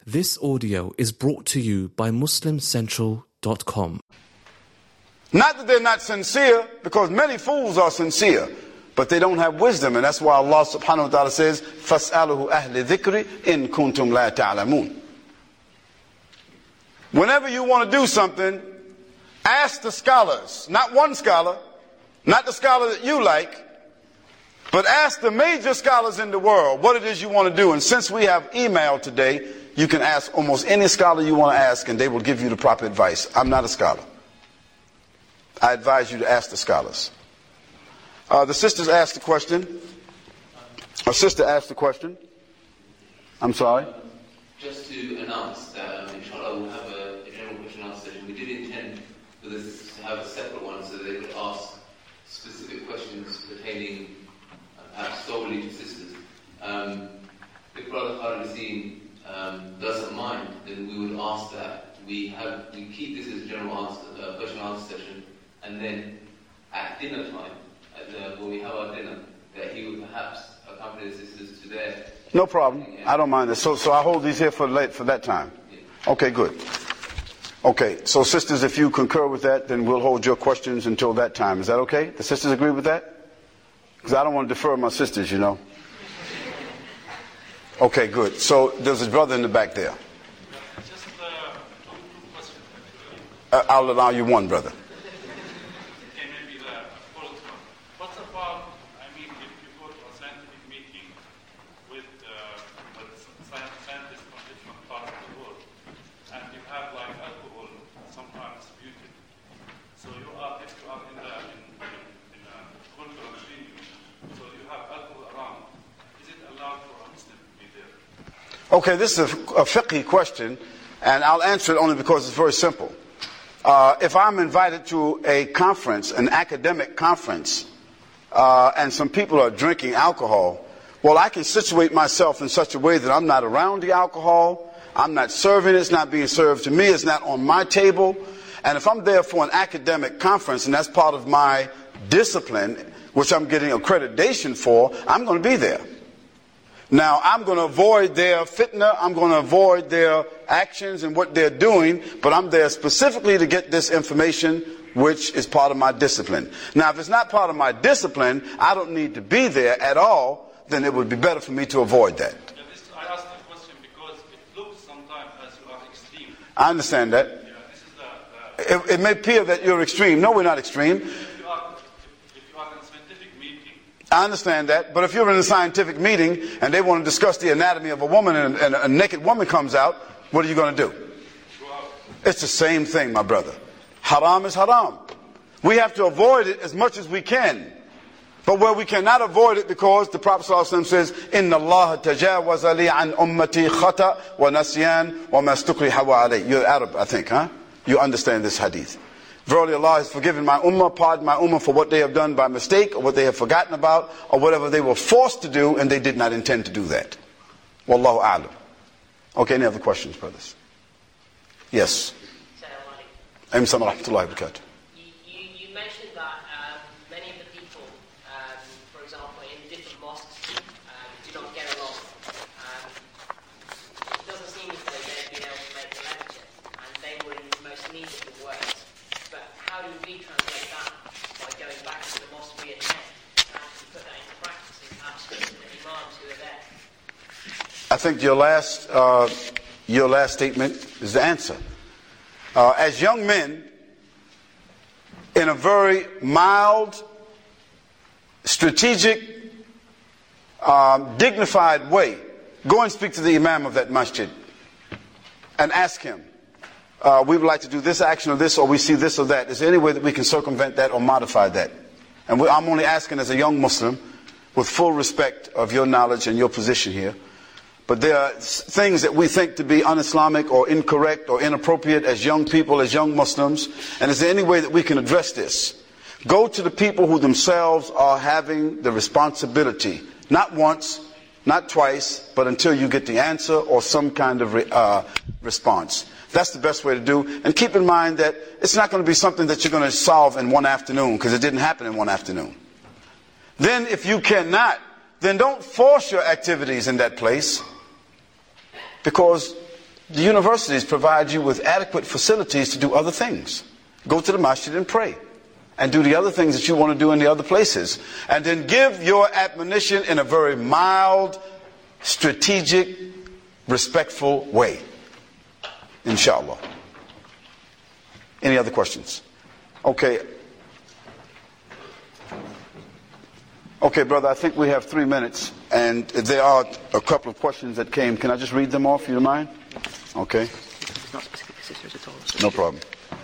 This audio is brought to you by MuslimCentral.com. Not that they're not sincere, because many fools are sincere, but they don't have wisdom, and that's why Allah subhanahu wa ta'ala says, فَاسْأَلُهُ أَهْلِ ذِكْرِ إِن كُنْتُمْ لَا تَعْلَمُونَ. Whenever you want to do something, ask the scholars, not one scholar, not the scholar that you like, but ask the major scholars in the world what it is you want to do. And since we have email today, you can ask almost any scholar you want to ask, and they will give you the proper advice. I'm not a scholar. I advise you to ask the scholars. The sisters asked the question. A sister asked the question. I'm sorry? Just to announce that, inshallah, we'll have a general question and answer session. We did intend for this to have a separate one so they could ask specific questions pertaining perhaps solely to sisters. If Brother Khalid Hussein doesn't mind, then we would ask that we keep this as a general question and answer session, and then at dinner time, when we have our dinner, that he would perhaps accompany the sisters to their... No problem. I don't mind this. So I hold these here for that time. Yeah. Okay, good. Okay, so sisters, if you concur with that, then we'll hold your questions until that time. Is that okay? The sisters agree with that? Because I don't want to defer my sisters, you know. Okay, good. So there's a brother in the back there. Just two questions. I'll allow you one, brother. Okay, maybe the fourth one. What about, if you go to a scientific meeting with scientists from different parts of the world, and you have like alcohol sometimes distributed. So if you are in a cultural venue, so you have alcohol around, is it allowed for a Muslim to be there? Okay, this is a fiqhi question, and I'll answer it only because it's very simple. If I'm invited to a conference, an academic conference, and some people are drinking alcohol, well, I can situate myself in such a way that I'm not around the alcohol, I'm not serving it, it's not being served to me, it's not on my table. And if I'm there for an academic conference, and that's part of my discipline, which I'm getting accreditation for, I'm going to be there. Now, I'm going to avoid their fitna, I'm going to avoid their actions and what they're doing, but I'm there specifically to get this information, which is part of my discipline. Now, if it's not part of my discipline, I don't need to be there at all, then it would be better for me to avoid that. Yeah, I asked the question because it looks sometimes as you are extreme. I understand that. Yeah, this is It may appear that you're extreme. No, we're not extreme. If you are in a scientific meeting. I understand that, but if you're in a scientific meeting and they want to discuss the anatomy of a woman and a naked woman comes out, what are you going to do? It's the same thing, my brother. Haram is haram. We have to avoid it as much as we can. But where we cannot avoid it, because the Prophet ﷺ says, إِنَّ اللَّهَ تَجَاوَزَ لِي عَنْ أُمَّتِي خَطَأ وَنَسْيَانْ وَمَا اسْتُكْرِهَ عَلَيْهِ. You're Arab, I think, huh? You understand this hadith. Verily Allah has forgiven my ummah, pardoned my ummah for what they have done by mistake, or what they have forgotten about, or whatever they were forced to do, and they did not intend to do that. Wallahu a'lam. Okay, any other questions, brothers? Yes. Assalamu alaikum. Rahmatullahi wa barakatuh. You mentioned that many of the people, for example, in different mosques, do not get along. It doesn't seem as though they've been able to make the lecture, and they were in the most need of the words. But how do we translate that by going back to the mosque we attend and actually put that into practice and perhaps speak to the imams who are there? I think your last statement is the answer. As young men, in a very mild, strategic, dignified way, go and speak to the imam of that masjid and ask him, we would like to do this action or this, or we see this or that. Is there any way that we can circumvent that or modify that? And I'm only asking as a young Muslim, with full respect of your knowledge and your position here. But there are things that we think to be un-Islamic or incorrect or inappropriate as young people, as young Muslims. And is there any way that we can address this? Go to the people who themselves are having the responsibility, not once, not twice, but until you get the answer or some kind of response. That's the best way to do. And keep in mind that it's not going to be something that you're going to solve in one afternoon, because it didn't happen in one afternoon. Then if you cannot, then don't force your activities in that place, because The universities provide you with adequate facilities to do other things. Go to the masjid and pray. And do the other things that you want to do in the other places. And then give your admonition in a very mild, strategic, respectful way. Inshallah. Any other questions? Okay. Okay, brother, I think we have 3 minutes. And there are a couple of questions that came. Can I just read them off, if you don't mind? Okay. It's not specific to sisters at all. So No problem.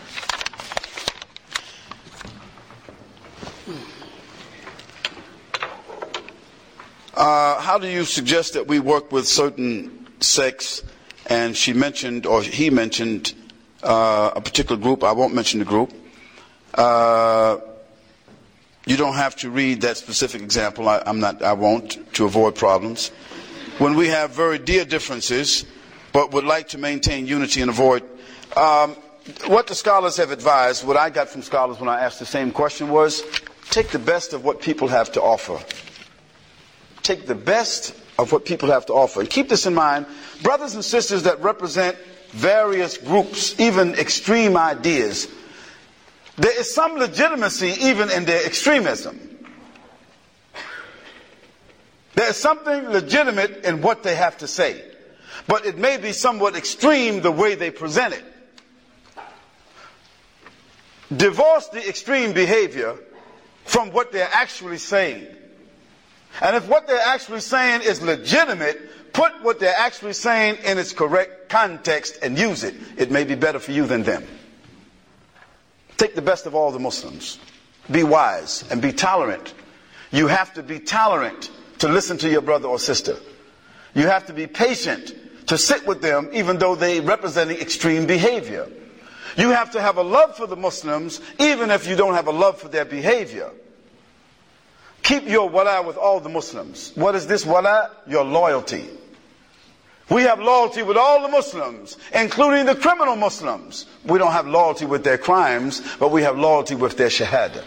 How do you suggest that we work with certain sects? And she mentioned, or he mentioned, a particular group. I won't mention the group. You don't have to read that specific example. I won't, to avoid problems. When we have very dear differences, but would like to maintain unity and avoid. What the scholars have advised, what I got from scholars when I asked the same question was, take the best of what people have to offer. Take the best of what people have to offer. And keep this in mind, brothers and sisters that represent various groups, even extreme ideas, there is some legitimacy even in their extremism. There is something legitimate in what they have to say. But it may be somewhat extreme the way they present it. Divorce the extreme behavior from what they're actually saying. And if what they're actually saying is legitimate, put what they're actually saying in its correct context and use it. It may be better for you than them. Take the best of all the Muslims. Be wise and be tolerant. You have to be tolerant to listen to your brother or sister. You have to be patient to sit with them even though they representing extreme behavior. You have to have a love for the Muslims even if you don't have a love for their behavior. Keep your wala with all the Muslims. What is this wala? Your loyalty. We have loyalty with all the Muslims, including the criminal Muslims. We don't have loyalty with their crimes, but we have loyalty with their shahada.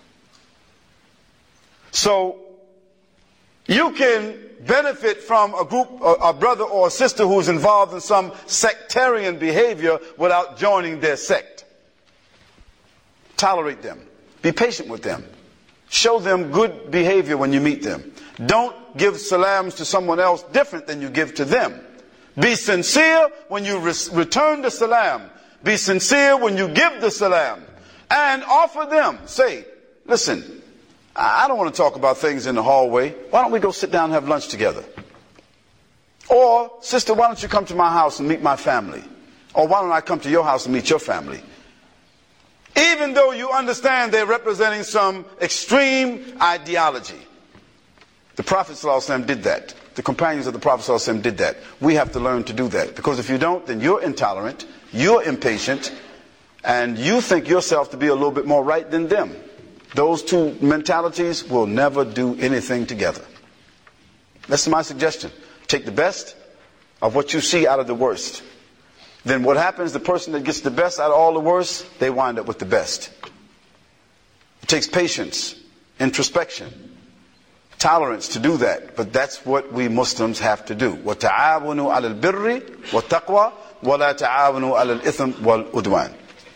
So, you can benefit from a group, a brother or a sister who's involved in some sectarian behavior without joining their sect. Tolerate them. Be patient with them. Show them good behavior when you meet them. Don't give salams to someone else different than you give to them. Be sincere when you return the salam. Be sincere when you give the salam. And offer them. Say, listen, I don't want to talk about things in the hallway. Why don't we go sit down and have lunch together? Or, sister, why don't you come to my house and meet my family? Or why don't I come to your house and meet your family? Even though you understand they're representing some extreme ideology. The Prophet ﷺ did that. The companions of the Prophet ﷺ did that. We have to learn to do that. Because if you don't, then you're intolerant, you're impatient, and you think yourself to be a little bit more right than them. Those two mentalities will never do anything together. That's my suggestion. Take the best of what you see out of the worst. Then what happens, the person that gets the best out of all the worst, they wind up with the best. It takes patience, introspection, tolerance to do that. But that's what we Muslims have to do. وَتَعَاوَنُوا عَلَى الْبِرِّ وَالتَّقْوَى وَلَا تَعَاوَنُوا عَلَى الْإِثْمِ وَالْعُدْوَانِ.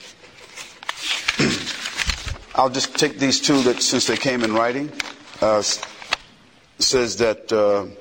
I'll just take these two that since they came in writing. Says that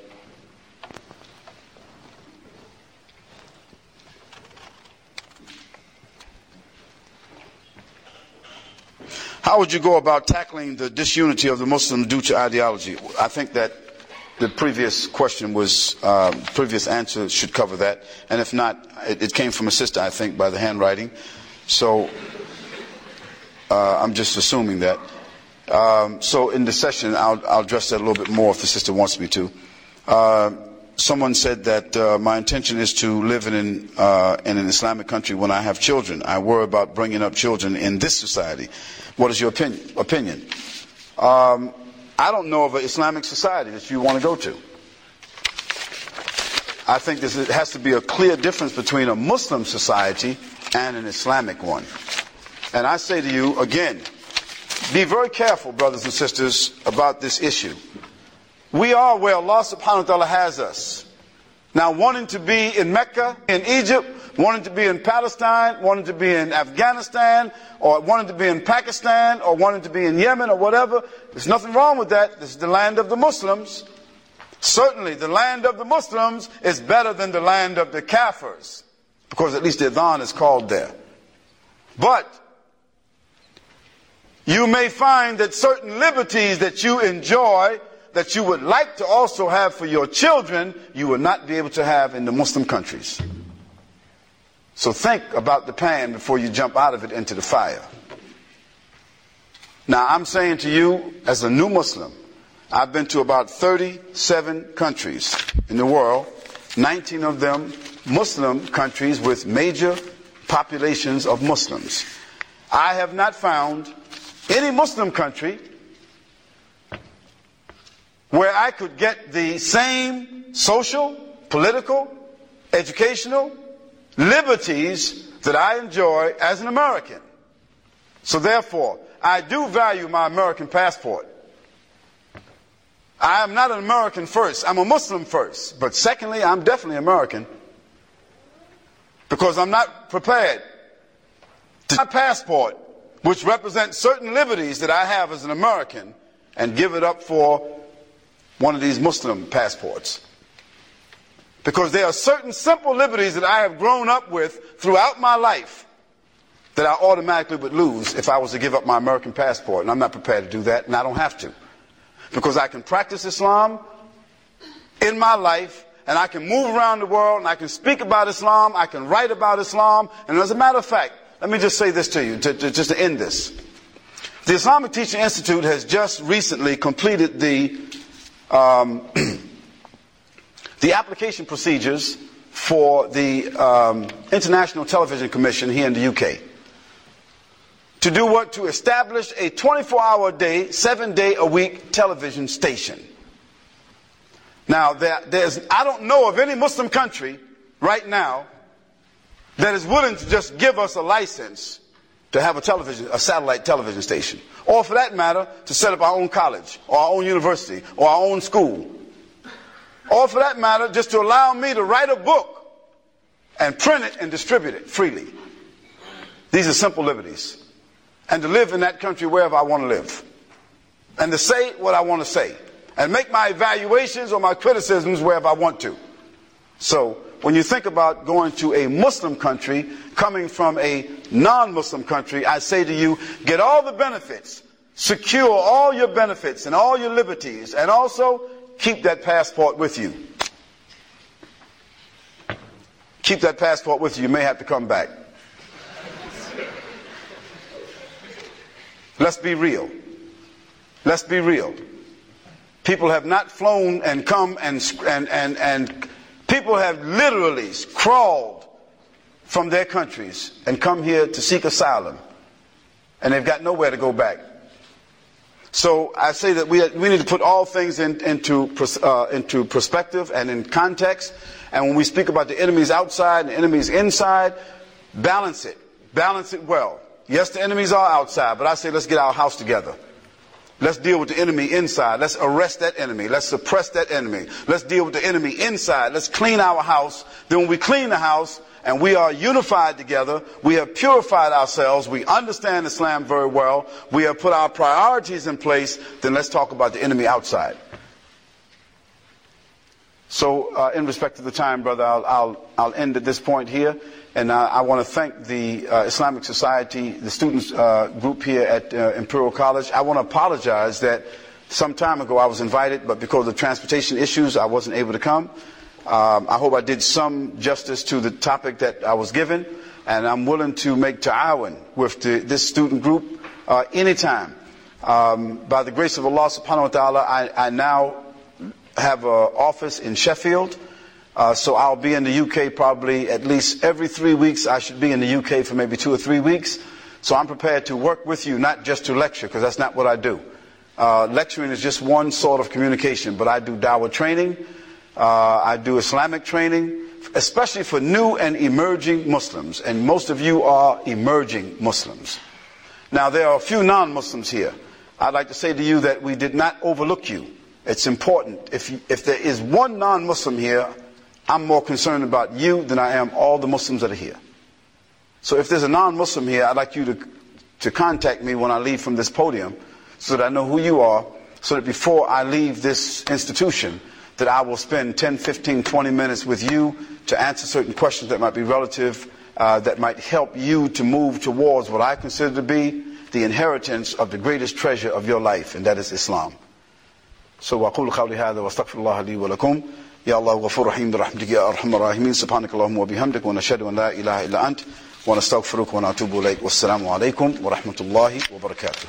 how would you go about tackling the disunity of the Muslims due to ideology? I think that the previous question was, previous answer should cover that. And if not, it came from a sister, I think, by the handwriting. So I'm just assuming that. So in the session, I'll address that a little bit more if the sister wants me to. Someone said that my intention is to live in an Islamic country when I have children. I worry about bringing up children in this society. What is your opinion? I don't know of an Islamic society that you want to go to. I think there has to be a clear difference between a Muslim society and an Islamic one. And I say to you, again, be very careful, brothers and sisters, about this issue. We are where Allah subhanahu wa ta'ala has us. Now, wanting to be in Mecca, in Egypt, wanting to be in Palestine, wanting to be in Afghanistan, or wanting to be in Pakistan, or wanting to be in Yemen, or whatever, there's nothing wrong with that. This is the land of the Muslims. Certainly, the land of the Muslims is better than the land of the Kafirs, because at least the adhan is called there. But you may find that certain liberties that you enjoy, that you would like to also have for your children, you will not be able to have in the Muslim countries. So think about the pan before you jump out of it into the fire. Now, I'm saying to you, as a new Muslim, I've been to about 37 countries in the world, 19 of them Muslim countries with major populations of Muslims. I have not found any Muslim country where I could get the same social, political, educational liberties that I enjoy as an American. So therefore, I do value my American passport. I am not an American first. I'm a Muslim first. But secondly, I'm definitely American, because I'm not prepared to my passport, which represents certain liberties that I have as an American, and give it up for one of these Muslim passports. Because there are certain simple liberties that I have grown up with throughout my life that I automatically would lose if I was to give up my American passport. And I'm not prepared to do that, and I don't have to. Because I can practice Islam in my life, and I can move around the world, and I can speak about Islam, I can write about Islam. And as a matter of fact, let me just say this to you, just to end this. The Islamic Teaching Institute has just recently completed the application procedures for the International Television Commission here in the UK. To do what? To establish a 24-hour day, 7-day-a-week television station. Now, I don't know of any Muslim country right now that is willing to just give us a license to have a satellite television station. Or for that matter, to set up our own college, or our own university, or our own school. Or for that matter, just to allow me to write a book and print it and distribute it freely. These are simple liberties. And to live in that country wherever I want to live. And to say what I want to say. And make my evaluations or my criticisms wherever I want to. So, when you think about going to a Muslim country, coming from a non-Muslim country, I say to you, get all the benefits. Secure all your benefits and all your liberties. And also, keep that passport with you. Keep that passport with you. You may have to come back. Let's be real. Let's be real. People have not flown and come and people have literally crawled from their countries and come here to seek asylum. And they've got nowhere to go back. So I say that we need to put all things into perspective and in context. And when we speak about the enemies outside and the enemies inside, balance it. Balance it well. Yes, the enemies are outside, but I say let's get our house together. Let's deal with the enemy inside. Let's arrest that enemy. Let's suppress that enemy. Let's deal with the enemy inside. Let's clean our house. Then when we clean the house and we are unified together, we have purified ourselves, we understand Islam very well, we have put our priorities in place, then let's talk about the enemy outside. So in respect to the time, brother, I'll end at this point here. And I want to thank the Islamic Society, the students group here at Imperial College. I want to apologize that some time ago I was invited, but because of transportation issues, I wasn't able to come. I hope I did some justice to the topic that I was given, and I'm willing to make ta'awun with this student group anytime. By the grace of Allah subhanahu wa ta'ala, I now have an office in Sheffield. So I'll be in the UK probably at least every 3 weeks. I should be in the UK for maybe 2 or 3 weeks. So I'm prepared to work with you, not just to lecture, because that's not what I do. Lecturing is just one sort of communication, but I do dawah training. I do Islamic training, especially for new and emerging Muslims. And most of you are emerging Muslims. Now, there are a few non-Muslims here. I'd like to say to you that we did not overlook you. It's important. If there is one non-Muslim here, I'm more concerned about you than I am all the Muslims that are here. So if there's a non-Muslim here, I'd like you to contact me when I leave from this podium so that I know who you are, so that before I leave this institution, that I will spend 10, 15, 20 minutes with you to answer certain questions that might be relative, that might help you to move towards what I consider to be the inheritance of the greatest treasure of your life, and that is Islam. So وأقول قولي هذا واستغفر الله لي ولكم. يا الله غفور رحيم برحمتك يا أرحم الراحمين. سبحانك اللهم وبحمدك ونشهد أن لا إله إلا أنت ونستغفرك ونتوب إليك. والسلام عليكم ورحمة الله وبركاته.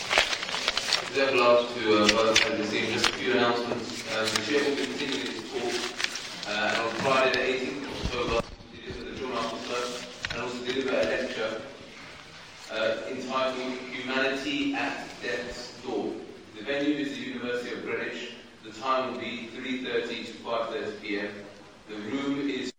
Just a few announcements. The chair will be continuing his talk on Friday the 18th of October. He did at the Juma Club and also deliver a lecture entitled Humanity at Death's Door. The venue is the University of Greenwich. The time will be 3:30 to 5:30 p.m. The room is